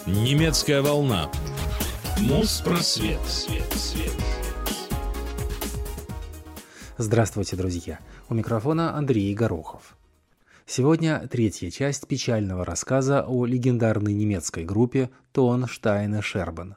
Немецкая волна. Моспросвет. Здравствуйте, друзья! У микрофона Андрей Горохов. Сегодня третья часть печального рассказа о легендарной немецкой группе Ton Steine Scherben.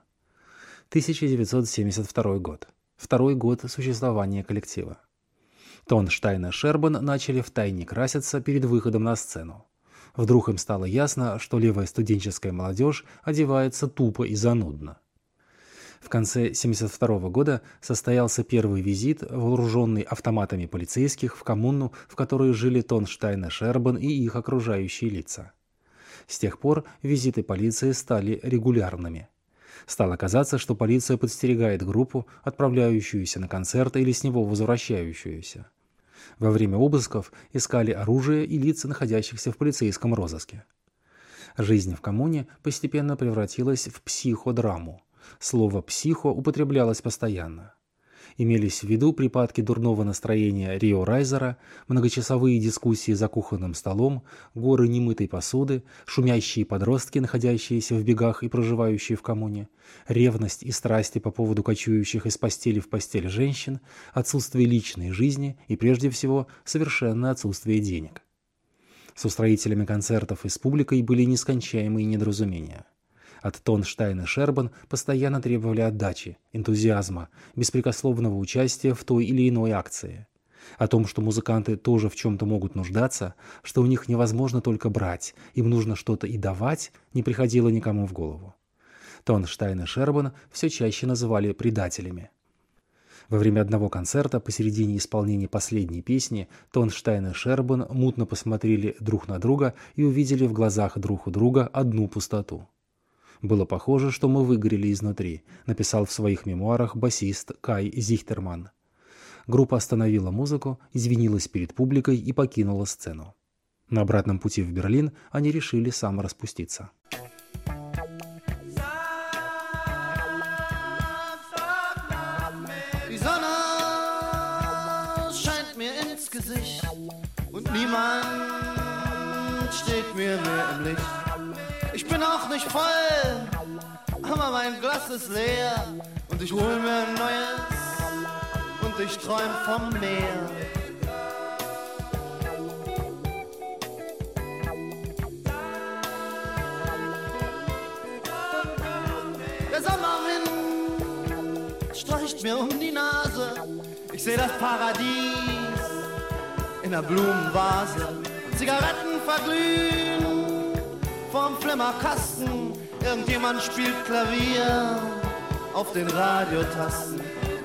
1972 год. Второй год существования коллектива. Ton Steine Scherben начали втайне краситься перед выходом на сцену. Вдруг им стало ясно, что левая студенческая молодежь одевается тупо и занудно. В конце 1972 года состоялся первый визит, вооруженный автоматами полицейских, в коммуну, в которой жили Ton Steine Scherben и их окружающие лица. С тех пор визиты полиции стали регулярными. Стало казаться, что полиция подстерегает группу, отправляющуюся на концерт или с него возвращающуюся. Во время обысков искали оружие и лиц, находящихся в полицейском розыске. Жизнь в коммуне постепенно превратилась в психодраму. Слово «психо» употреблялось постоянно. Имелись в виду припадки дурного настроения Рио Райзера, многочасовые дискуссии за кухонным столом, горы немытой посуды, шумящие подростки, находящиеся в бегах и проживающие в коммуне, ревность и страсти по поводу кочующих из постели в постель женщин, отсутствие личной жизни и, прежде всего, совершенное отсутствие денег. С устроителями концертов и с публикой были нескончаемые недоразумения. От Ton Steine Scherben постоянно требовали отдачи, энтузиазма, беспрекословного участия в той или иной акции. О том, что музыканты тоже в чем-то могут нуждаться, что у них невозможно только брать, им нужно что-то и давать, не приходило никому в голову. Ton Steine Scherben все чаще называли предателями. Во время одного концерта, посередине исполнения последней песни, Ton Steine Scherben мутно посмотрели друг на друга и увидели в глазах друг у друга одну пустоту. «Было похоже, что мы выгорели изнутри», написал в своих мемуарах басист Кай Зихтерман. Группа остановила музыку, извинилась перед публикой и покинула сцену. На обратном пути в Берлин они решили самораспуститься. Die Sonne scheint mir ins Gesicht und niemand steht mir mehr im Licht. Ich bin auch nicht voll, aber mein Glas ist leer und ich hol mir ein neues und ich träum vom Meer. Der Sommerwind streicht mir um die Nase, ich seh das Paradies in der Blumenvase. Zigaretten verglühen vorm Flimmerkasten, irgendjemand spielt Klavier auf den Radiotasten.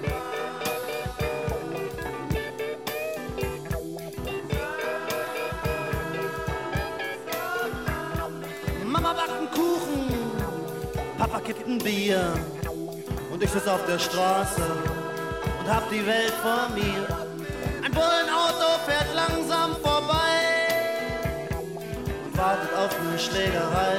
Mama backt einen Kuchen, Papa kippt ein Bier und ich sitz auf der Straße und hab die Welt vor mir. Ein Bullenauto fährt langsam vorbei, wartet auf eine Schlägerei.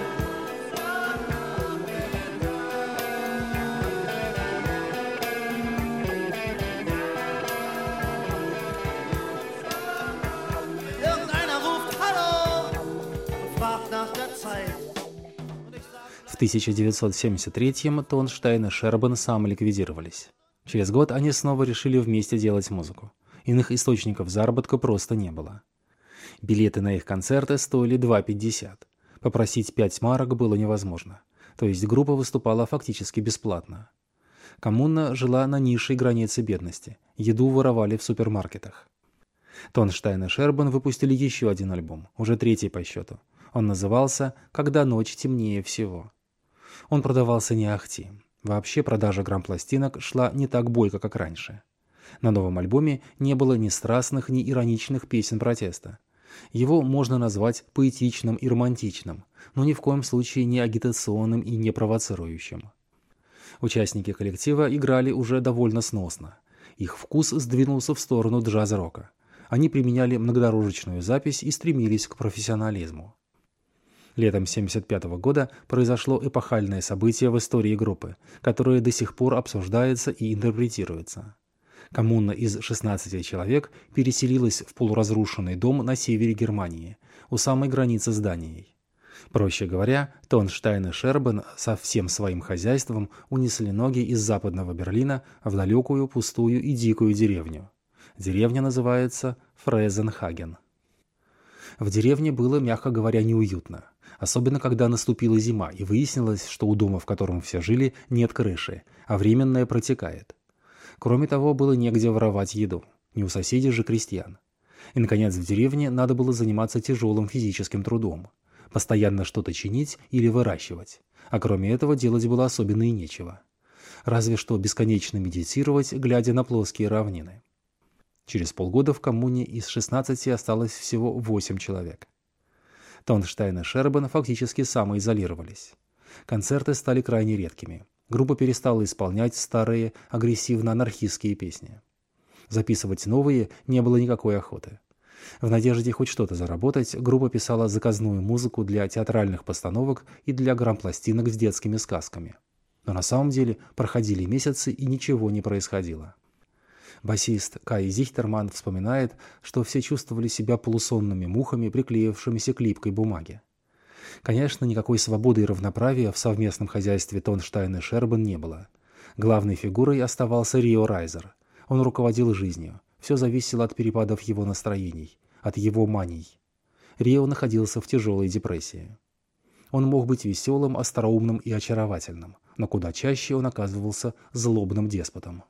Irgendeiner ruft Hallo und fragt nach der Zeit. В 1973-м Ton Steine Scherben самоликвидировались. Через год они снова решили вместе делать музыку. Иных источников заработка просто не было. Билеты на их концерты стоили 2,50. Попросить 5 марок было невозможно. То есть группа выступала фактически бесплатно. Коммуна жила на низшей границе бедности. Еду воровали в супермаркетах. Ton Steine Scherben выпустили еще один альбом, уже третий по счету. Он назывался «Когда ночь темнее всего». Он продавался не ахти. Вообще продажа грампластинок шла не так бойко, как раньше. На новом альбоме не было ни страстных, ни ироничных песен протеста. Его можно назвать поэтичным и романтичным, но ни в коем случае не агитационным и не провоцирующим. Участники коллектива играли уже довольно сносно. Их вкус сдвинулся в сторону джаз-рока. Они применяли многодорожечную запись и стремились к профессионализму. Летом 1975 года произошло эпохальное событие в истории группы, которое до сих пор обсуждается и интерпретируется. Коммуна из 16 человек переселилась в полуразрушенный дом на севере Германии, у самой границы с Данией. Проще говоря, Тонштайн и Шербен со всем своим хозяйством унесли ноги из западного Берлина в далекую, пустую и дикую деревню. Деревня называется Фрезенхаген. В деревне было, мягко говоря, неуютно. Особенно, когда наступила зима, и выяснилось, что у дома, в котором все жили, нет крыши, а временная протекает. Кроме того, было негде воровать еду. Не у соседей же крестьян. И, наконец, в деревне надо было заниматься тяжелым физическим трудом. Постоянно что-то чинить или выращивать. А кроме этого делать было особенно и нечего. Разве что бесконечно медитировать, глядя на плоские равнины. Через полгода в коммуне из 16 осталось всего 8 человек. Тонштайн и Шербен фактически самоизолировались. Концерты стали крайне редкими. Группа перестала исполнять старые агрессивно-анархистские песни. Записывать новые не было никакой охоты. В надежде хоть что-то заработать, группа писала заказную музыку для театральных постановок и для грампластинок с детскими сказками. Но на самом деле проходили месяцы, и ничего не происходило. Басист Кай Зихтерман вспоминает, что все чувствовали себя полусонными мухами, приклеившимися к липкой бумаге. Конечно, никакой свободы и равноправия в совместном хозяйстве Тонштайн и Шербен не было. Главной фигурой оставался Рио Райзер. Он руководил жизнью. Все зависело от перепадов его настроений, от его маний. Рио находился в тяжелой депрессии. Он мог быть веселым, остроумным и очаровательным, но куда чаще он оказывался злобным деспотом.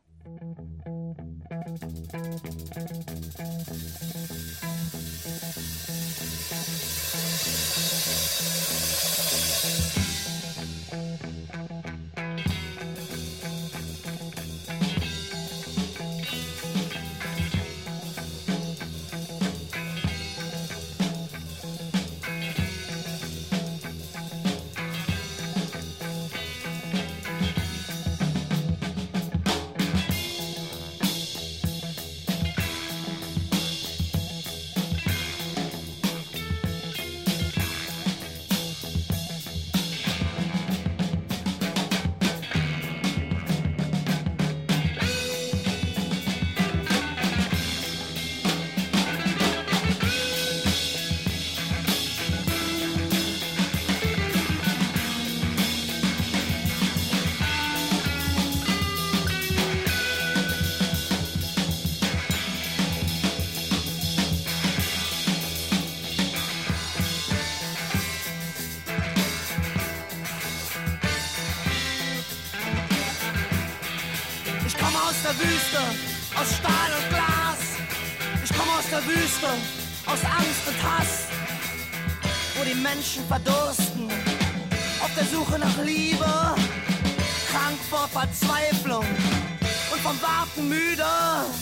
Aus der Wüste, aus Stahl und Glas. Ich komme aus der Wüste, aus Angst und Hass, wo die Menschen verdursten, auf der Suche nach Liebe, krank vor Verzweiflung und vom Warten müde.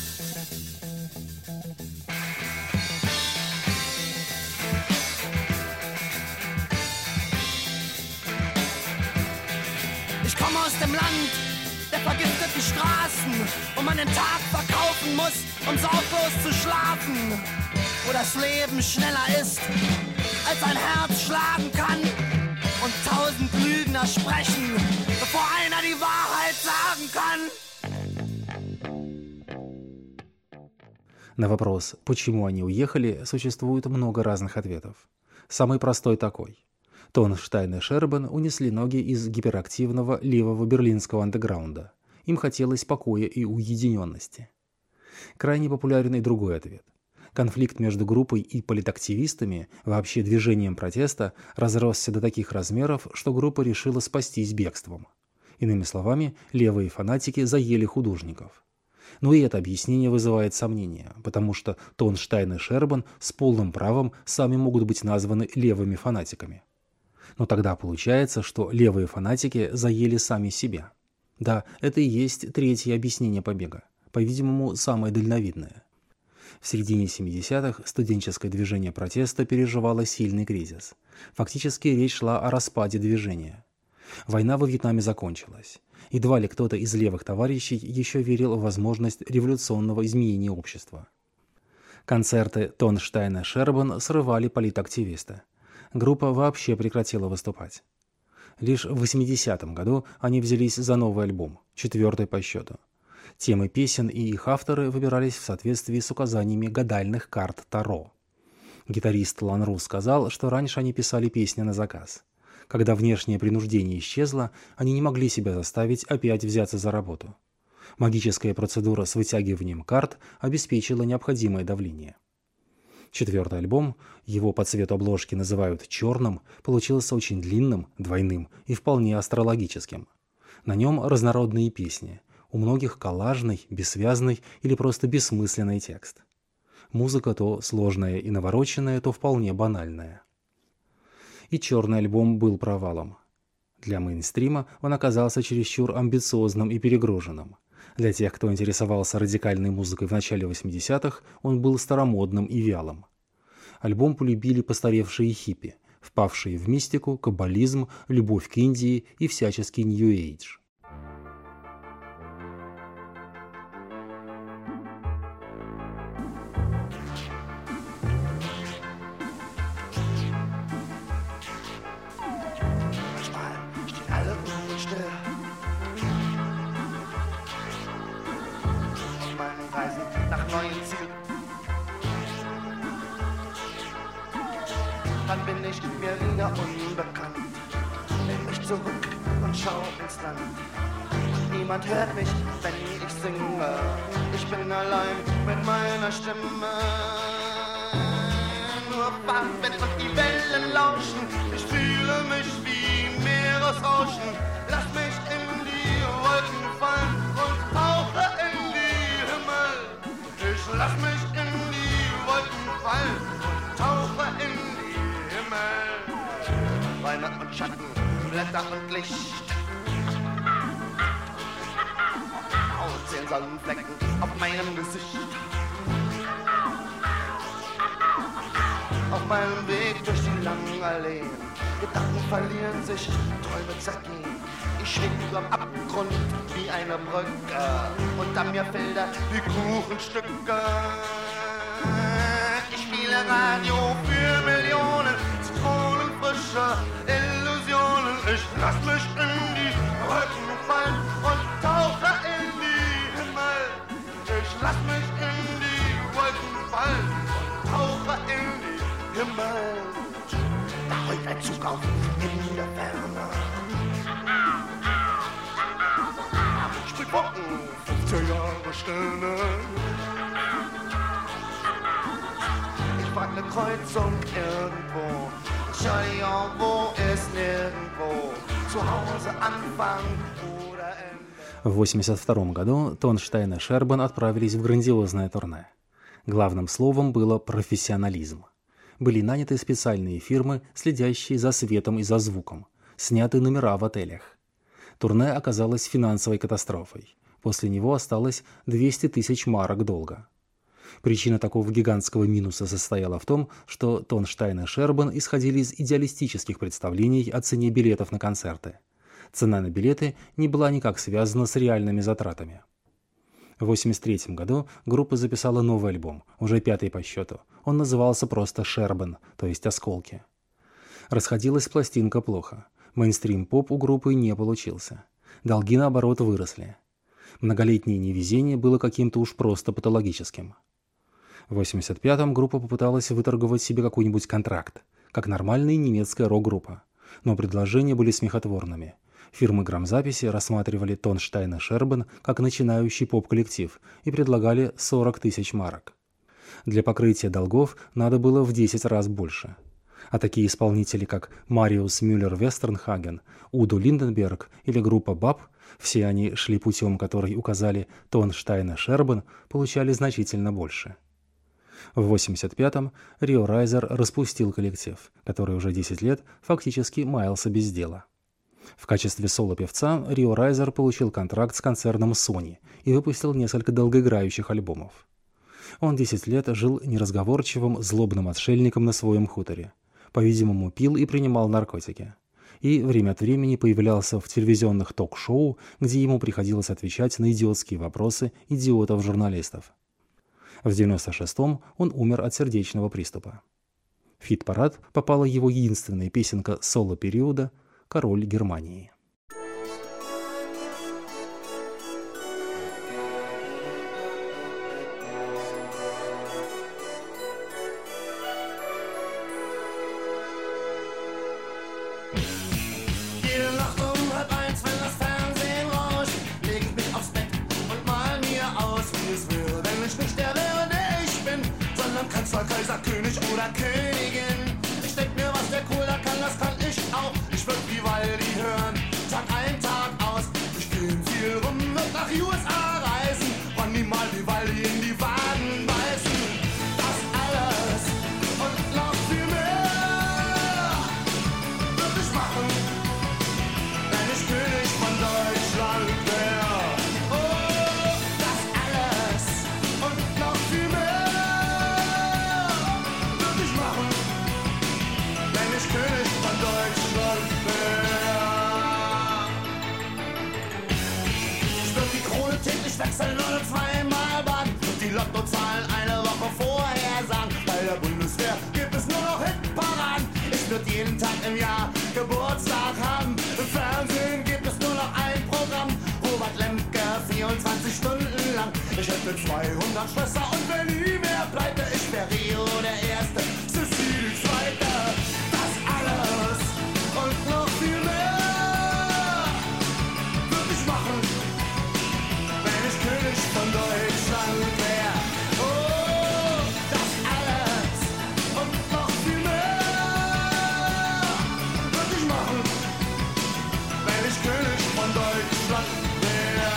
Ich komme aus dem Land der vergifteten Straßen, wo man den Tag verkaufen muss, um sorglos zu schlafen, wo das Leben schneller ist, als ein Herz schlagen kann und 1000 Lügner sprechen, bevor einer die Wahrheit sagen kann. На вопрос, почему они уехали, существует много разных ответов. Самый простой такой. Тонштайн и Шербен унесли ноги из гиперактивного левого берлинского андеграунда. Им хотелось покоя и уединенности. Крайне популярен и другой ответ. Конфликт между группой и политактивистами, вообще движением протеста, разросся до таких размеров, что группа решила спастись бегством. Иными словами, левые фанатики заели художников. Но и это объяснение вызывает сомнения, потому что Тонштайн и Шербен с полным правом сами могут быть названы левыми фанатиками. Но тогда получается, что левые фанатики заели сами себя. Да, это и есть третье объяснение побега, по-видимому, самое дальновидное. В середине 70-х студенческое движение протеста переживало сильный кризис. Фактически речь шла о распаде движения. Война во Вьетнаме закончилась. Едва ли кто-то из левых товарищей еще верил в возможность революционного изменения общества. Концерты Тонштайна и Шербен срывали политактивисты. Группа вообще прекратила выступать. Лишь в 80-м году они взялись за новый альбом, 4-й по счету. Темы песен и их авторы выбирались в соответствии с указаниями гадальных карт Таро. Гитарист Ланру сказал, что раньше они писали песни на заказ. Когда внешнее принуждение исчезло, они не могли себя заставить опять взяться за работу. Магическая процедура с вытягиванием карт обеспечила необходимое давление. 4-й альбом, его по цвету обложки называют «черным», получился очень длинным, двойным и вполне астрологическим. На нем разнородные песни, у многих коллажный, бессвязный или просто бессмысленный текст. Музыка то сложная и навороченная, то вполне банальная. И «черный» альбом был провалом. Для мейнстрима он оказался чересчур амбициозным и перегруженным. Для тех, кто интересовался радикальной музыкой в начале 80-х, он был старомодным и вялым. Альбом полюбили постаревшие хиппи, впавшие в мистику, каббализм, любовь к Индии и всяческий нью-эйдж. Dann bin ich mir wieder unbekannt. Lehn mich zurück und schau ins Land. Niemand hört mich, wenn ich singe. Ich bin allein mit meiner Stimme. Nur Farben und die Wellen lauschen. Ich fühle mich wie Meeresrauschen. Lass mich in die Wolken fallen und tauche in die Himmel. Ich lass mich in die Wolken fallen und tauche in die Himmel. Räume und Schatten, Blätter und Licht. Aus 10 Sonnenflecken auf meinem Gesicht. Auf meinem Weg durch die langen Alleen. Gedanken verlieren sich, Träume zergehen. Ich schweb überm Abgrund wie eine Brücke. Unter mir Felder wie Kuchenstücke. Ich spiele Radio für Millionen, zitronenfrische Illusionen. Ich lass mich in die Wolken fallen und tauche in die Himmel. Ich lass mich in die Wolken fallen und tauche in die Himmel. Da heult ein Zug auf in der Ferne. Sprich Wolken, 15 Jahre Sterne. Ich frag ne Kreuzung irgendwo. Entschuldigung, wo ist nirgendwo. Zu Hause Anfang oder Ende. В 1982 году Тонштайн и Шербан отправились в грандиозное турне. Главным словом было профессионализм. Были наняты специальные фирмы, следящие за светом и за звуком. Сняты номера в отелях. Турне оказалось финансовой катастрофой. После него осталось 200 тысяч марок долга. Причина такого гигантского минуса состояла в том, что Тонштайн и Шербан исходили из идеалистических представлений о цене билетов на концерты. Цена на билеты не была никак связана с реальными затратами. В 1983 году группа записала новый альбом, уже 5-й по счету. Он назывался просто «Шербан», то есть «Осколки». Расходилась пластинка плохо. Мейнстрим-поп у группы не получился. Долги, наоборот, выросли. Многолетнее невезение было каким-то уж просто патологическим. В 1985-м группа попыталась выторговать себе какой-нибудь контракт, как нормальная немецкая рок-группа. Но предложения были смехотворными. Фирмы грамзаписи рассматривали Тонштайн и Шербан как начинающий поп-коллектив и предлагали 40 тысяч марок. Для покрытия долгов надо было в 10 раз больше. А такие исполнители, как Мариус Мюллер-Вестернхаген, Удо Линденберг или группа БАП, все они шли путем, который указали Тонштайн и Шербан, получали значительно больше. В 1985-м Рио Райзер распустил коллектив, который уже 10 лет фактически маялся без дела. В качестве соло-певца Рио Райзер получил контракт с концерном Sony и выпустил несколько долгоиграющих альбомов. Он 10 лет жил неразговорчивым, злобным отшельником на своем хуторе. По-видимому, пил и принимал наркотики. И время от времени появлялся в телевизионных ток-шоу, где ему приходилось отвечать на идиотские вопросы идиотов-журналистов. В 1996-м он умер от сердечного приступа. В хит-парад попала его единственная песенка соло-периода «Король Германии». Jede Nacht um 1:30, wenn das Fernsehen rauscht, leg ich mich aufs Bett und mal mir aus, wie es wäre, wenn ich nicht der wäre, der ich bin, sondern Kanzler, Kaiser, König oder Königin. Ich denk mir, was der Cola kann, das kann ich auch. Ich würd Vivaldi hören, Tag ein, Tag aus. Ich geh viel rum, wird nach USA reisen, Ronny mal Vivaldi in die Waden beißen. Das alles und noch viel mehr würd ich machen, wenn ich König von Deutschland wär. Oh, das alles und noch viel mehr würd ich machen, wenn ich König von Deutschland wär. Ich würd die Krone täglich wechseln und zweimal baden und die Lottozahlen eine Woche vorher sagen. Bei der Bundeswehr gibt es nur noch Hitparaden. Ich würd jeden Tag im Jahr Geburtstag haben. Im Fernsehen gibt es nur noch ein Programm. Robert Lemke 24 Stunden lang. Ich hätte 200 Schwester und wenn nie mehr pleite, ich wär Rio der Erste, Sissi die Zweite. Das alles und noch viel mehr würd ich machen, wenn ich König von Deutschland wär. Oh, das alles und noch viel mehr würd ich machen, wenn ich König von Deutschland wär.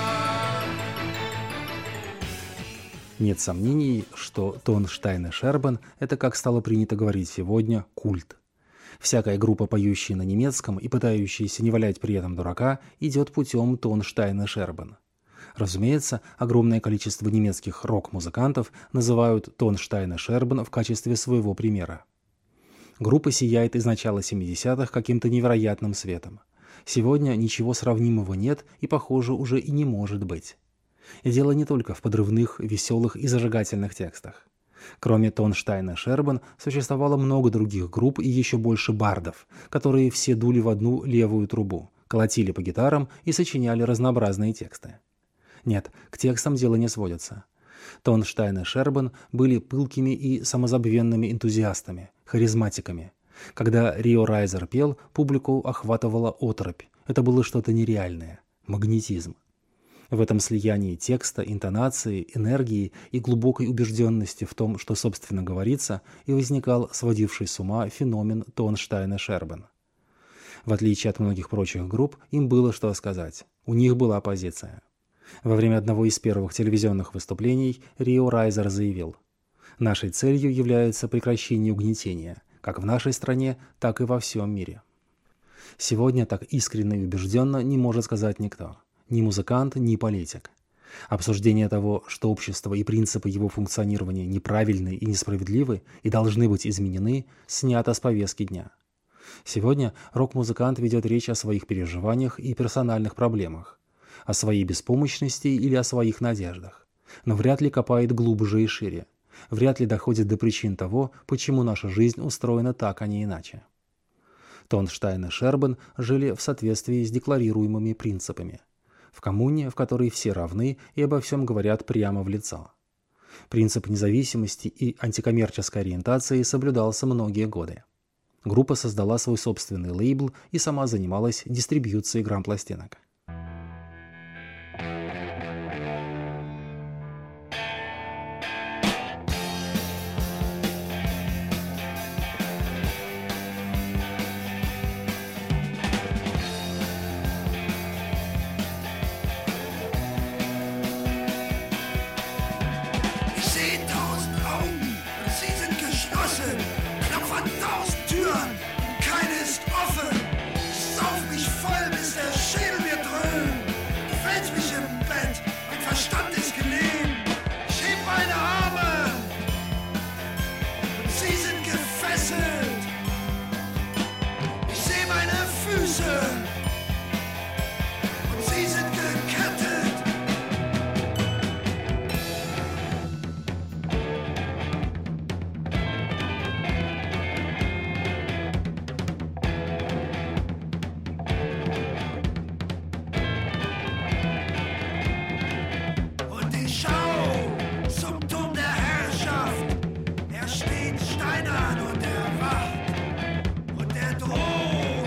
Нет сомнений, что Тон, Штайн и Шербан – это, как стало принято говорить сегодня, культ. Всякая группа, поющая на немецком и пытающаяся не валять при этом дурака, идет путем Тон, Штайн и Шербан. Разумеется, огромное количество немецких рок-музыкантов называют Тон, Штайн и Шербан в качестве своего примера. Группа сияет из начала 70-х каким-то невероятным светом. Сегодня ничего сравнимого нет и, похоже, уже и не может быть. И дело не только в подрывных, веселых и зажигательных текстах. Кроме Тон, Штайн и Шербан существовало много других групп и еще больше бардов, которые все дули в одну левую трубу, колотили по гитарам и сочиняли разнообразные тексты. Нет, к текстам дело не сводится. Тон, Штайн и Шербан были пылкими и самозабвенными энтузиастами, харизматиками. Когда Рио Райзер пел, публику охватывала оторопь. Это было что-то нереальное, магнетизм. В этом слиянии текста, интонации, энергии и глубокой убежденности в том, что собственно говорится, и возникал сводивший с ума феномен Тон, Штайн и Шербан. В отличие от многих прочих групп, им было что сказать. У них была позиция. Во время одного из первых телевизионных выступлений Рио Райзер заявил: «Нашей целью является прекращение угнетения, как в нашей стране, так и во всем мире». Сегодня так искренне и убежденно не может сказать никто. Ни музыкант, ни политик. Обсуждение того, что общество и принципы его функционирования неправильны и несправедливы и должны быть изменены, снято с повестки дня. Сегодня рок-музыкант ведет речь о своих переживаниях и персональных проблемах, о своей беспомощности или о своих надеждах, но вряд ли копает глубже и шире, вряд ли доходит до причин того, почему наша жизнь устроена так, а не иначе. Тон, Штайн и Шербан жили в соответствии с декларируемыми принципами, в коммуне, в которой все равны и обо всем говорят прямо в лицо. Принцип независимости и антикоммерческой ориентации соблюдался многие годы. Группа создала свой собственный лейбл и сама занималась дистрибьюцией грампластинок. Steinern und er wacht und er droht.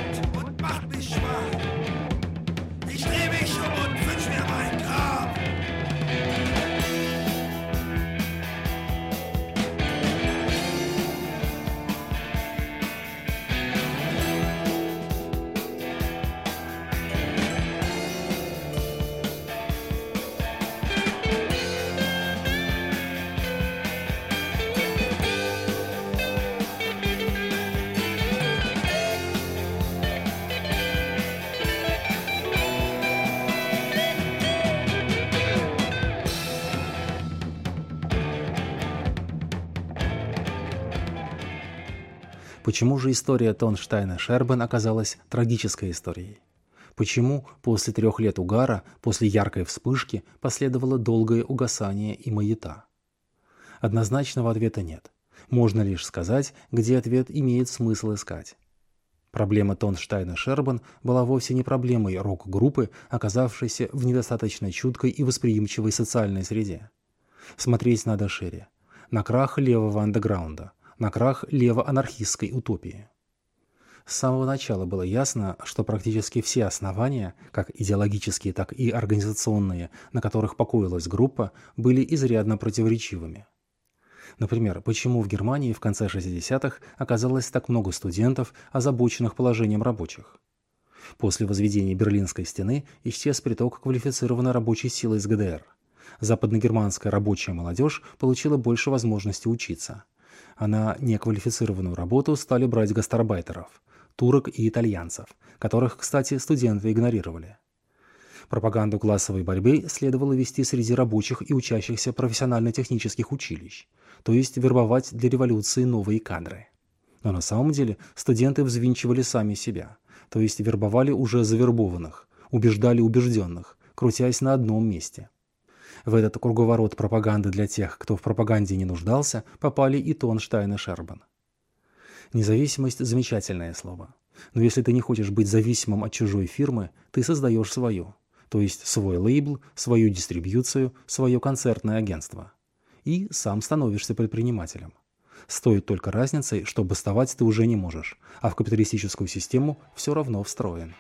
Почему же история Тонштайна-Шербен оказалась трагической историей? Почему после 3 лет угара, после яркой вспышки, последовало долгое угасание и маята? Однозначного ответа нет. Можно лишь сказать, где ответ имеет смысл искать. Проблема Тонштайна-Шербен была вовсе не проблемой рок-группы, оказавшейся в недостаточно чуткой и восприимчивой социальной среде. Смотреть надо шире. На крах левого андеграунда, на крах лево-анархистской утопии. С самого начала было ясно, что практически все основания, как идеологические, так и организационные, на которых покоилась группа, были изрядно противоречивыми. Например, почему в Германии в конце 60-х оказалось так много студентов, озабоченных положением рабочих? После возведения Берлинской стены исчез приток квалифицированной рабочей силы из ГДР. Западногерманская рабочая молодежь получила больше возможностей учиться. А на неквалифицированную работу стали брать гастарбайтеров, турок и итальянцев, которых, кстати, студенты игнорировали. Пропаганду классовой борьбы следовало вести среди рабочих и учащихся профессионально-технических училищ, то есть вербовать для революции новые кадры. Но на самом деле студенты взвинчивали сами себя, то есть вербовали уже завербованных, убеждали убежденных, крутясь на одном месте. В этот круговорот пропаганды для тех, кто в пропаганде не нуждался, попали и Тонштайн и Шербен. Независимость – замечательное слово. Но если ты не хочешь быть зависимым от чужой фирмы, ты создаешь свою, то есть свой лейбл, свою дистрибьюцию, свое концертное агентство. И сам становишься предпринимателем. Стоит только разницей, что бастовать ты уже не можешь, а в капиталистическую систему все равно встроен.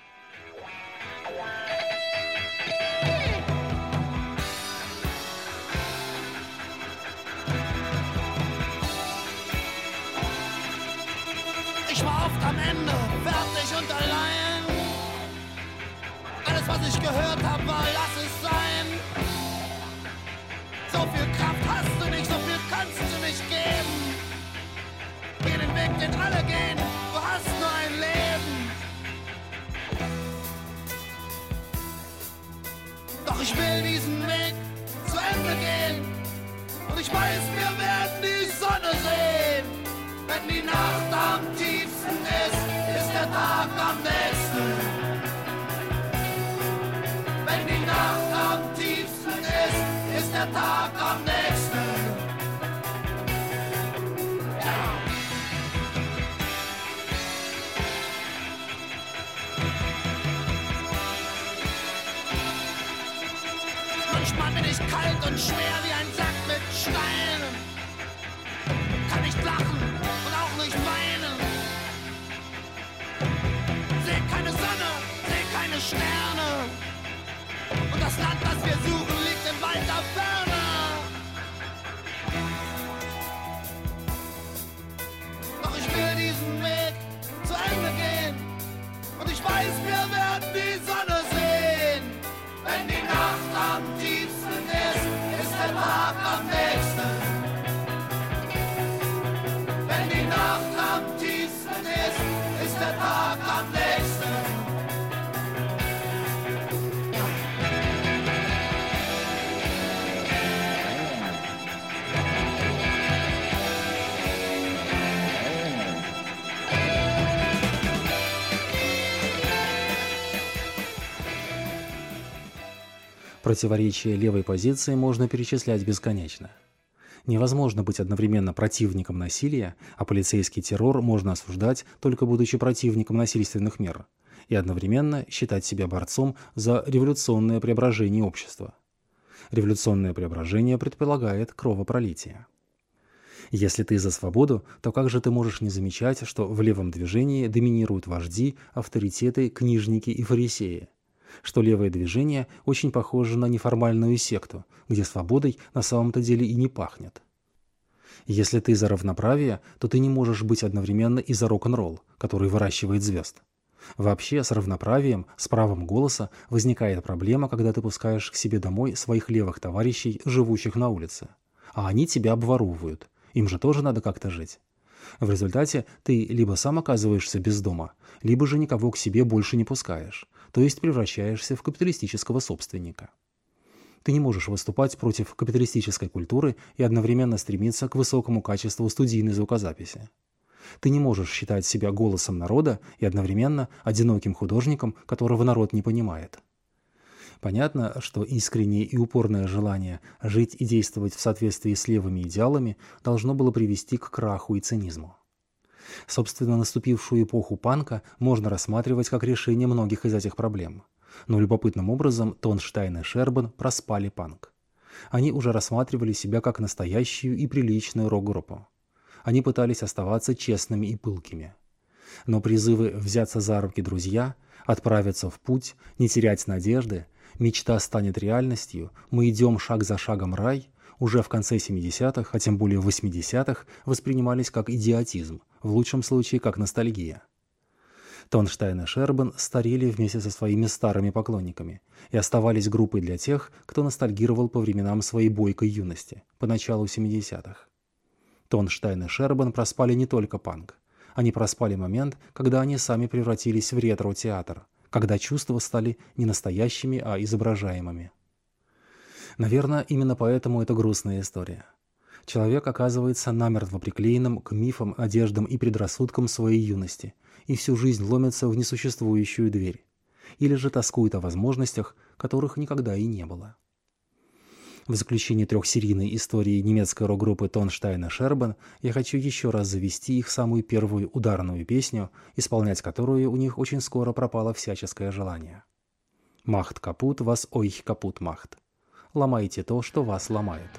Ich war oft am Ende, fertig und allein. Alles, was ich gehört habe, war, lass es sein. So viel Kraft hast du nicht, so viel kannst du nicht geben. Geh den Weg, den alle gehen, du hast nur ein Leben. Doch ich will diesen Weg zu Ende gehen. Und ich weiß, wir werden die Sonne sehen. Wenn die Nacht am tiefsten ist, ist der Tag am nächsten. Wenn die Nacht am tiefsten ist, ist der Tag am nächsten. Ja. Manchmal bin ich kalt und schwer wie ein Sack mit Steinen. Kann nicht lachen und auch nicht weinen. Seh keine Sonne, seh keine Sterne. Und das Land, das wir suchen, liegt in weiter Ferne. Doch ich will diesen Weg zu Ende gehen. Und ich weiß, wir werden die Sonne sehen. Wenn die Nacht am tiefsten ist, ist der Tag am nächsten. Wenn die Nacht am tiefsten ist, ist der Tag am nächsten. Противоречия левой позиции можно перечислять бесконечно. Невозможно быть одновременно противником насилия, а полицейский террор можно осуждать, только будучи противником насильственных мер, и одновременно считать себя борцом за революционное преображение общества. Революционное преображение предполагает кровопролитие. Если ты за свободу, то как же ты можешь не замечать, что в левом движении доминируют вожди, авторитеты, книжники и фарисеи? Что левое движение очень похоже на неформальную секту, где свободой на самом-то деле и не пахнет. Если ты за равноправие, то ты не можешь быть одновременно и за рок-н-ролл, который выращивает звезд. Вообще, с равноправием, с правом голоса возникает проблема, когда ты пускаешь к себе домой своих левых товарищей, живущих на улице. А они тебя обворовывают. Им же тоже надо как-то жить. В результате ты либо сам оказываешься без дома, либо же никого к себе больше не пускаешь, то есть превращаешься в капиталистического собственника. Ты не можешь выступать против капиталистической культуры и одновременно стремиться к высокому качеству студийной звукозаписи. Ты не можешь считать себя голосом народа и одновременно одиноким художником, которого народ не понимает. Понятно, что искреннее и упорное желание жить и действовать в соответствии с левыми идеалами должно было привести к краху и цинизму. Собственно, наступившую эпоху панка можно рассматривать как решение многих из этих проблем. Но любопытным образом Тонштайн и Шербан проспали панк. Они уже рассматривали себя как настоящую и приличную рок-группу. Они пытались оставаться честными и пылкими. Но призывы взяться за руки друзья, отправиться в путь, не терять надежды, мечта станет реальностью, мы идем шаг за шагом рай, уже в конце 70-х, а тем более в 80-х, воспринимались как идиотизм, в лучшем случае как ностальгия. Тонштайн и Шербан старели вместе со своими старыми поклонниками и оставались группой для тех, кто ностальгировал по временам своей бойкой юности, по началу 70-х. Тонштайн и Шербан проспали не только панк. Они проспали момент, когда они сами превратились в ретро-театр, когда чувства стали не настоящими, а изображаемыми. Наверное, именно поэтому это грустная история. Человек оказывается намертво приклеенным к мифам, одеждам и предрассудкам своей юности и всю жизнь ломится в несуществующую дверь. Или же тоскует о возможностях, которых никогда и не было. В заключение трехсерийной истории немецкой рок-группы Тонштайн и Шербан я хочу еще раз завести их самую первую ударную песню, исполнять которую у них очень скоро пропало всяческое желание. «Macht kaputt, was euch kaputt macht». Ломайте то, что вас ломает.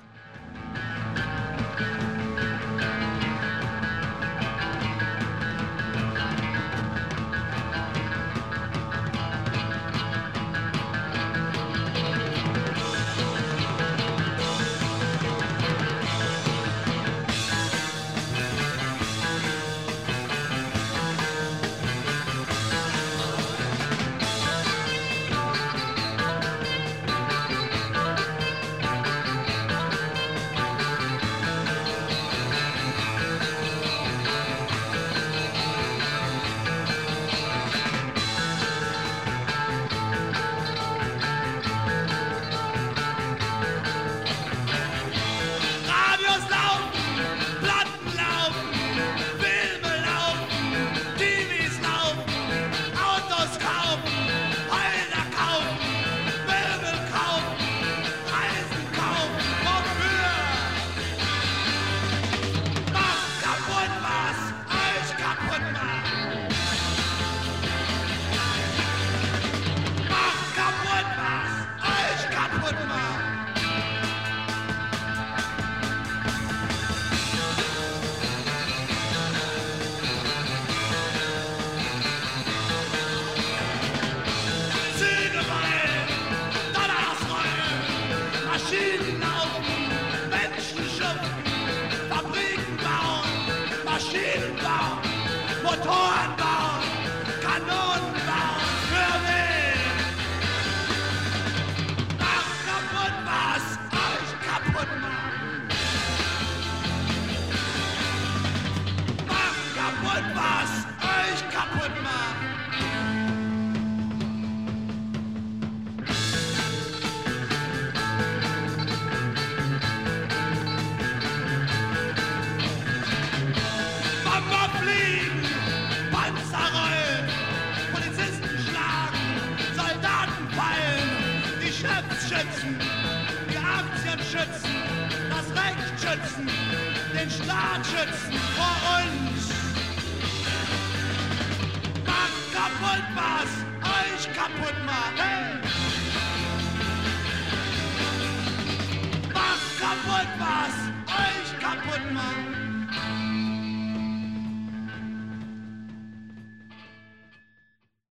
Die Aktien schützen, das Recht schützen, den Staat schützen vor uns. Macht kaputt, was euch kaputt macht.